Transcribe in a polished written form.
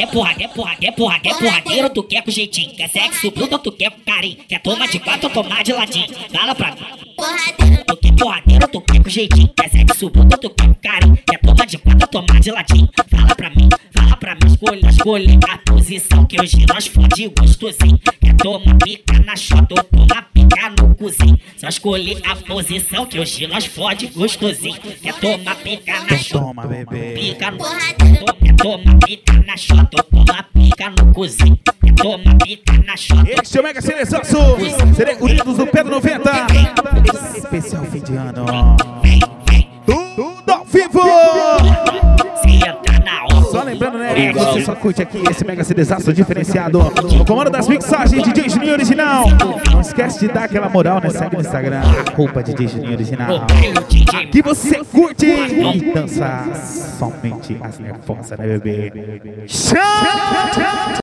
porradeiro, tu quer com jeitinho. Quer sexo bruto, tu quer com carinho. Quer tomar de 4 ou tomar de latim. Fala pra mim. Porradeiro, tu quer com jeitinho. Quer sexo bruto, tu quer com carinho. Quer tomar de 4 ou tomar de latim. Fala pra mim. Escolhe a posição que hoje nós fode gostosinho. Quer tomar pica na chota ou tomar pica no cozinho. Só escolher a posição que hoje nós fode gostosinho. Quer tomar pica na chota, toma, bebê. Pica no quer tomar pica na chota ou tomar pica no cozinho. Quer tomar pica na chota. Este é o Mega Selezaço. Unidos do Pedro 90. Especial fim de ano. Tudo ao vivo. Só lembrando, né, você só curte aqui esse Mega CDzaço diferenciado. O comando das mixagens, DJ Juninho Original. Não esquece de dar aquela moral, né? Segue no Instagram, @ DJ Juninho Original. Aqui você curte e dança somente as nervosas, né, bebê? Chama!